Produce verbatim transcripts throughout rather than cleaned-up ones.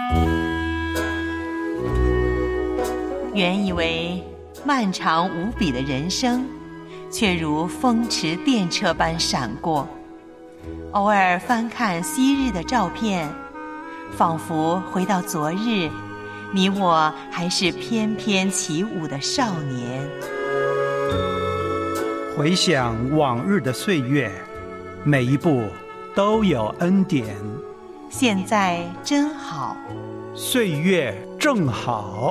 原以为漫长无比的人生，却如风驰电掣般闪过。偶尔翻看昔日的照片，仿佛回到昨日，你我还是翩翩起舞的少年。 回想往日的岁月，每一步都有恩典。 现在真好， 岁月正好。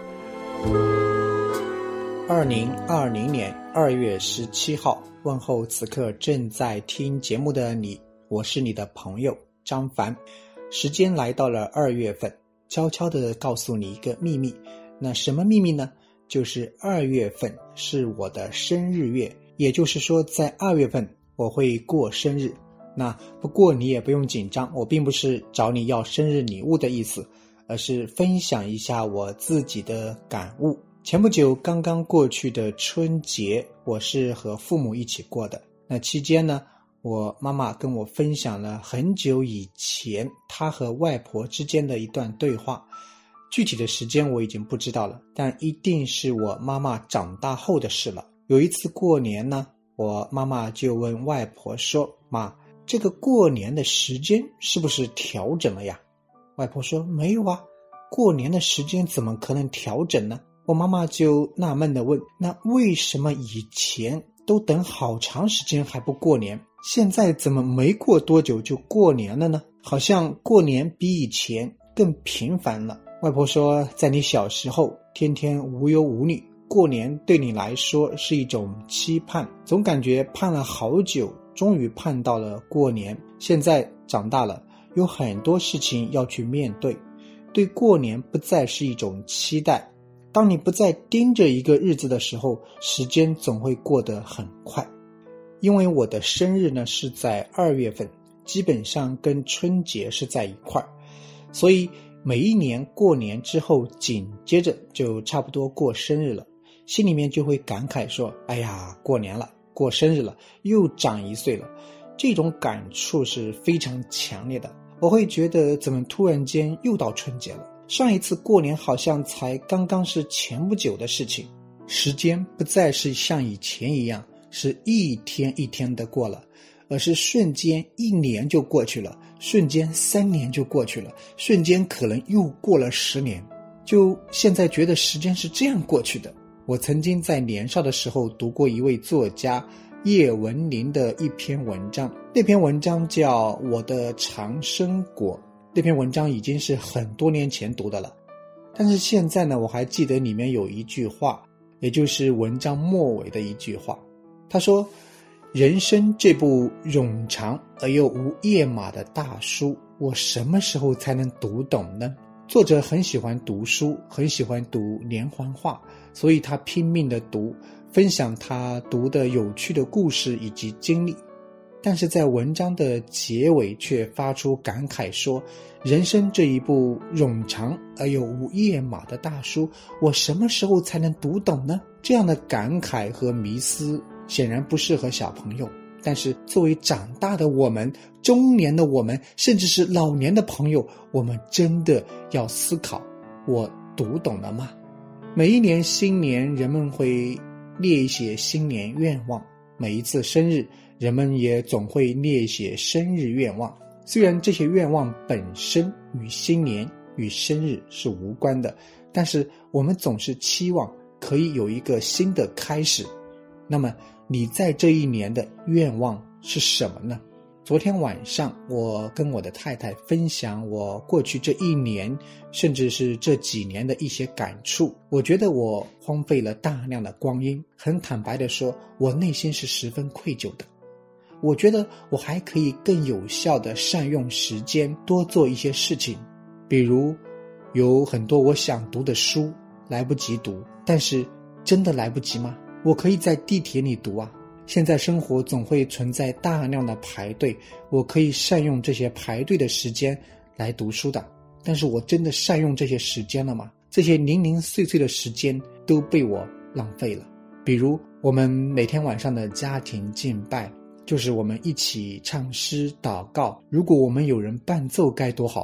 二零二零年二月十七号，问候此刻正在听节目的你，我是你的朋友张凡。时间来到了二月份，悄悄地告诉你一个秘密。那什么秘密呢？就是二月份是我的生日月，也就是说在二月份我会过生日。那不过你也不用紧张，我并不是找你要生日礼物的意思，而是分享一下我自己的感悟。前不久刚刚过去的春节，我是和父母一起过的。那期间呢，我妈妈跟我分享了很久以前她和外婆之间的一段对话，具体的时间我已经不知道了，但一定是我妈妈长大后的事了。有一次过年呢，我妈妈就问外婆说，妈，这个过年的时间是不是调整了呀？外婆说，没有啊，过年的时间怎么可能调整呢？我妈妈就纳闷地问，那为什么以前都等好长时间还不过年，现在怎么没过多久就过年了呢？好像过年比以前更频繁了。外婆说，在你小时候天天无忧无虑，过年对你来说是一种期盼，总感觉盼了好久，终于盼到了过年。现在长大了，有很多事情要去面对，对过年不再是一种期待。当你不再盯着一个日子的时候，时间总会过得很快。因为我的生日呢是在二月份，基本上跟春节是在一块儿，所以每一年过年之后紧接着就差不多过生日了，心里面就会感慨说，哎呀，过年了，过生日了，又长一岁了。这种感触是非常强烈的，我会觉得怎么突然间又到春节了，上一次过年好像才刚刚是前不久的事情。时间不再是像以前一样是一天一天的过了，而是瞬间一年就过去了，瞬间三年就过去了，瞬间可能又过了十年。就现在觉得时间是这样过去的。我曾经在年少的时候读过一位作家叶文林的一篇文章，那篇文章叫《我的长生果》。那篇文章已经是很多年前读的了，但是现在呢，我还记得里面有一句话，也就是文章末尾的一句话。他说，人生这部冗长而又无页码的大书，我什么时候才能读懂呢？作者很喜欢读书，很喜欢读连环画，所以他拼命地读，分享他读的有趣的故事以及经历。但是在文章的结尾却发出感慨说，人生这一部冗长而又无页码的大书，我什么时候才能读懂呢？这样的感慨和迷思显然不适合小朋友，但是作为长大的我们，中年的我们，甚至是老年的朋友，我们真的要思考，我读懂了吗？每一年新年，人们会列一些新年愿望，每一次生日，人们也总会列写生日愿望。虽然这些愿望本身与新年与生日是无关的，但是我们总是期望可以有一个新的开始。那么你在这一年的愿望是什么呢？昨天晚上我跟我的太太分享我过去这一年甚至是这几年的一些感触，我觉得我荒废了大量的光阴，很坦白地说，我内心是十分愧疚的。我觉得我还可以更有效地善用时间，多做一些事情，比如有很多我想读的书来不及读，但是真的来不及吗？我可以在地铁里读啊，现在生活总会存在大量的排队，我可以善用这些排队的时间来读书的，但是我真的善用这些时间了吗？这些零零碎碎的时间都被我浪费了。比如我们每天晚上的家庭敬拜，就是我们一起唱诗祷告，如果我们有人伴奏该多好啊！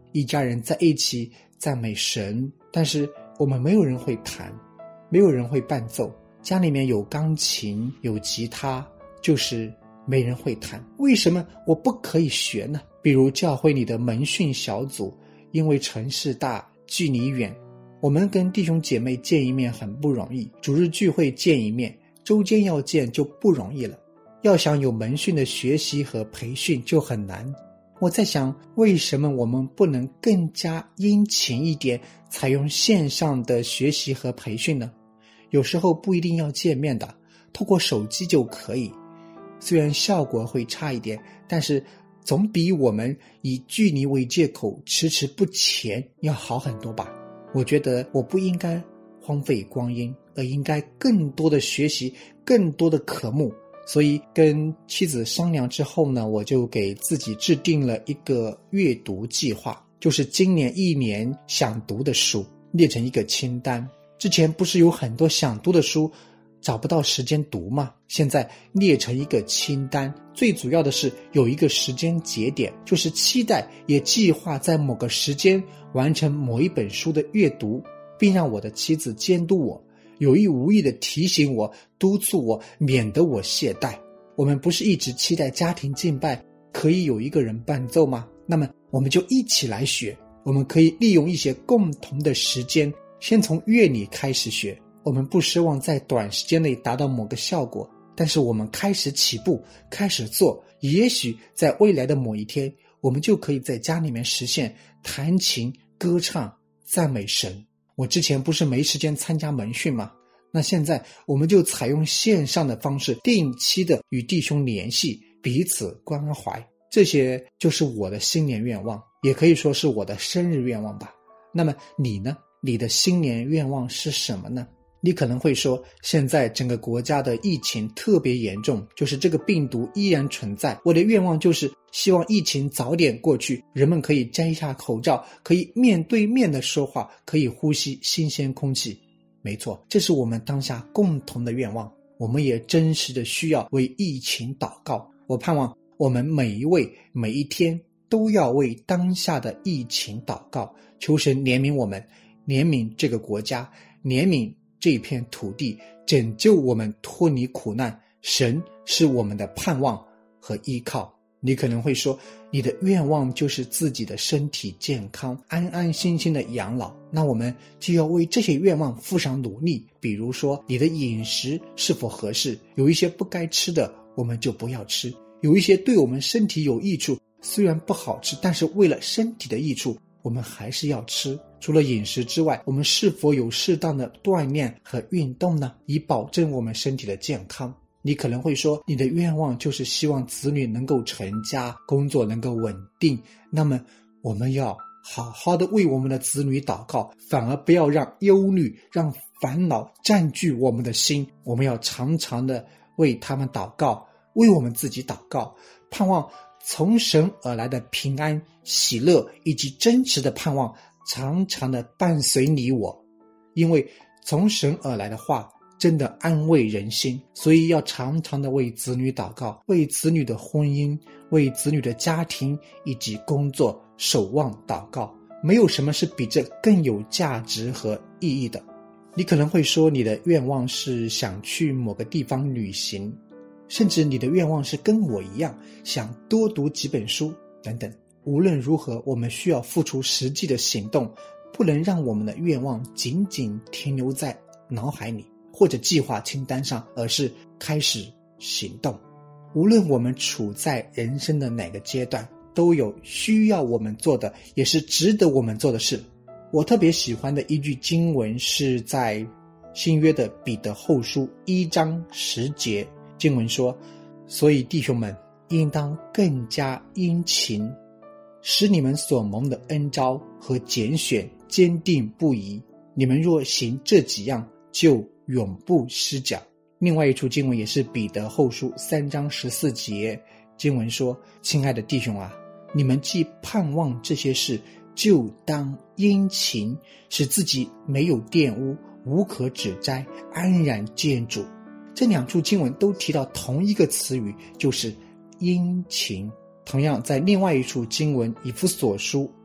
一家人在一起赞美神，但是我们没有人会弹，没有人会伴奏，家里面有钢琴有吉他，就是没人会弹。为什么我不可以学呢？比如教会里的门训小组，因为城市大距离远，我们跟弟兄姐妹见一面很不容易，主日聚会见一面，周间要见就不容易了，要想有门训的学习和培训就很难。我在想，为什么我们不能更加殷勤一点，采用线上的学习和培训呢？有时候不一定要见面的，透过手机就可以。虽然效果会差一点，但是总比我们以距离为借口迟迟不前要好很多吧。我觉得我不应该荒废光阴，而应该更多的学习，更多的科目。所以跟妻子商量之后呢，我就给自己制定了一个阅读计划，就是今年一年想读的书列成一个清单。之前不是有很多想读的书找不到时间读吗？现在列成一个清单，最主要的是有一个时间节点，就是期待也计划在某个时间完成某一本书的阅读，并让我的妻子监督我，有意无意地提醒我，督促我，免得我懈怠。我们不是一直期待家庭敬拜可以有一个人伴奏吗？那么我们就一起来学。我们可以利用一些共同的时间，先从乐理开始学。我们不奢望在短时间内达到某个效果，但是我们开始起步，开始做，也许在未来的某一天，我们就可以在家里面实现弹琴、歌唱、赞美神。我之前不是没时间参加门训吗？那现在我们就采用线上的方式，定期的与弟兄联系，彼此关怀。这些就是我的新年愿望，也可以说是我的生日愿望吧。那么你呢？你的新年愿望是什么呢？你可能会说，现在整个国家的疫情特别严重，就是这个病毒依然存在。我的愿望就是希望疫情早点过去，人们可以摘下口罩，可以面对面的说话，可以呼吸新鲜空气。没错，这是我们当下共同的愿望。我们也真实的需要为疫情祷告。我盼望我们每一位每一天都要为当下的疫情祷告，求神怜悯我们，怜悯这个国家，怜悯这片土地，拯救我们脱离苦难。神是我们的盼望和依靠。你可能会说，你的愿望就是自己的身体健康，安安心心的养老。那我们就要为这些愿望付上努力。比如说，你的饮食是否合适？有一些不该吃的，我们就不要吃；有一些对我们身体有益处，虽然不好吃，但是为了身体的益处，我们还是要吃。除了饮食之外，我们是否有适当的锻炼和运动呢？以保证我们身体的健康。你可能会说，你的愿望就是希望子女能够成家，工作能够稳定。那么我们要好好的为我们的子女祷告，反而不要让忧虑、让烦恼占据我们的心。我们要常常的为他们祷告，为我们自己祷告，盼望从神而来的平安、喜乐以及真实的盼望常常的伴随你我。因为从神而来的话真的安慰人心，所以要常常的为子女祷告，为子女的婚姻，为子女的家庭以及工作守望祷告。没有什么是比这更有价值和意义的。你可能会说，你的愿望是想去某个地方旅行，甚至你的愿望是跟我一样想多读几本书等等。无论如何，我们需要付出实际的行动，不能让我们的愿望仅仅停留在脑海里或者计划清单上，而是开始行动。无论我们处在人生的哪个阶段，都有需要我们做的，也是值得我们做的事。我特别喜欢的一句经文是在新约的彼得后书一章十节，经文说，所以弟兄们应当更加殷勤，使你们所蒙的恩召和拣选坚定不移。你们若行这几样，就永不失脚。另外一处经文也是彼得后书三章十四节，经文说，亲爱的弟兄啊，你们既盼望这些事，就当殷勤，使自己没有玷污，无可指摘，安然见主。这两处经文都提到同一个词语，就是殷勤。同样在另外一处经文以弗所书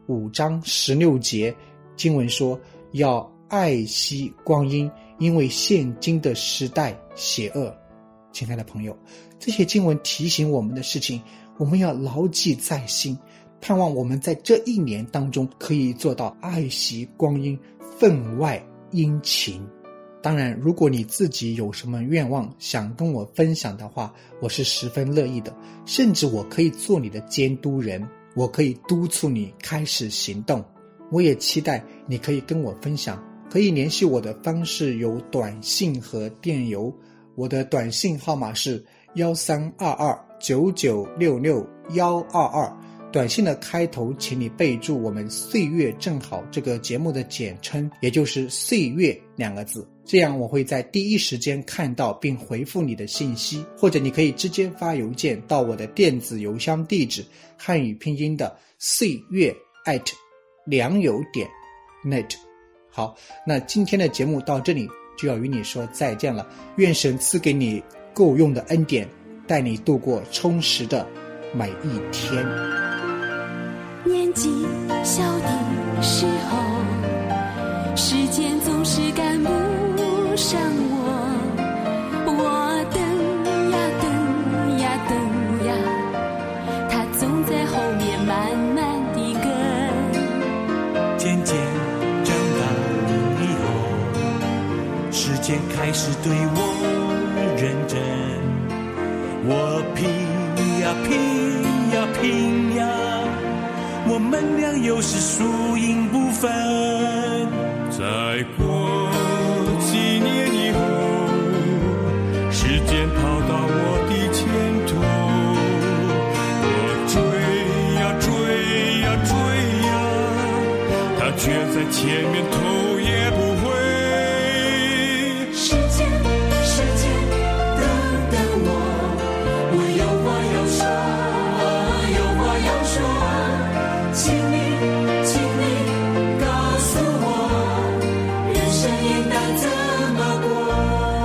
五章十六节，经文说要爱惜光阴，因为现今的时代邪恶。亲爱的朋友，这些经文提醒我们的事情，我们要牢记在心，盼望我们在这一年当中可以做到爱惜光阴，分外殷勤。当然，如果你自己有什么愿望想跟我分享的话，我是十分乐意的，甚至我可以做你的监督人，我可以督促你开始行动。我也期待你可以跟我分享，可以联系我的方式有短信和电邮，我的短信号码是一三二二九九六六一二二，短信的开头请你备注我们岁月正好这个节目的简称，也就是岁月两个字，这样我会在第一时间看到并回复你的信息，或者你可以直接发邮件到我的电子邮箱地址，汉语拼音的岁月 at 良友点 net。 好，那今天的节目到这里就要与你说再见了，愿神赐给你够用的恩典，带你度过充实的每一天。 年纪小的时候，时间总是赶不上我，我等呀等呀等呀，他总在后面慢慢地跟。 渐渐长大以后，时间开始对我认真，我拼呀拼呀拼呀，我们俩又是输赢不分。再过几年以后，时间跑到我的前头，我追呀追呀追呀，他却在前面头也不回。 时间时间等等我，我有话要说，有话要说，请你请你告诉我，人生应当怎么过。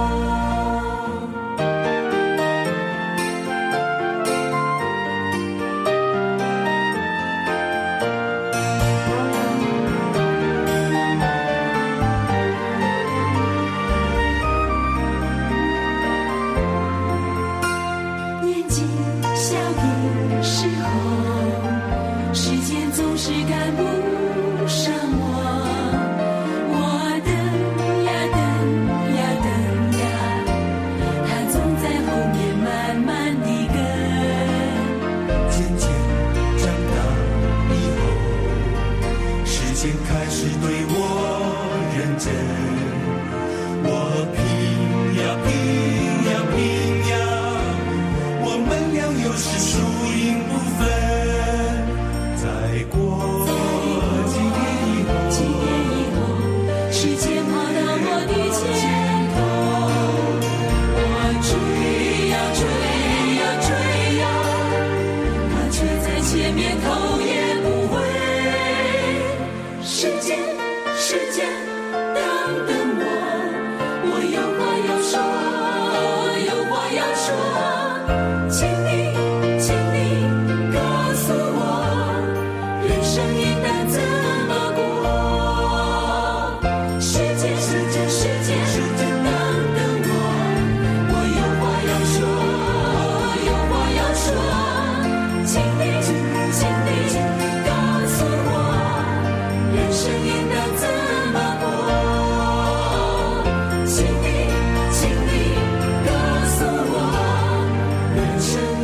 年纪小的时候，时间总是赶不上我，我等呀等呀等呀，他总在后面慢慢地跟。 渐渐长大以后，时间开始对我认真，我拼呀拼呀拼呀，我们俩又是输赢不分。再过几年以后， 几年以后，时间跑到我的前头，我追呀追呀追呀，他却在前面头也不回。时间时间等等我，我有话要说，有话要说，请你请你告诉我，人生应当怎么过。时间时间时间时间等等我，我有话要说，有话要说，请你请你告诉我，人生应当怎么过。请你请你告诉我，人生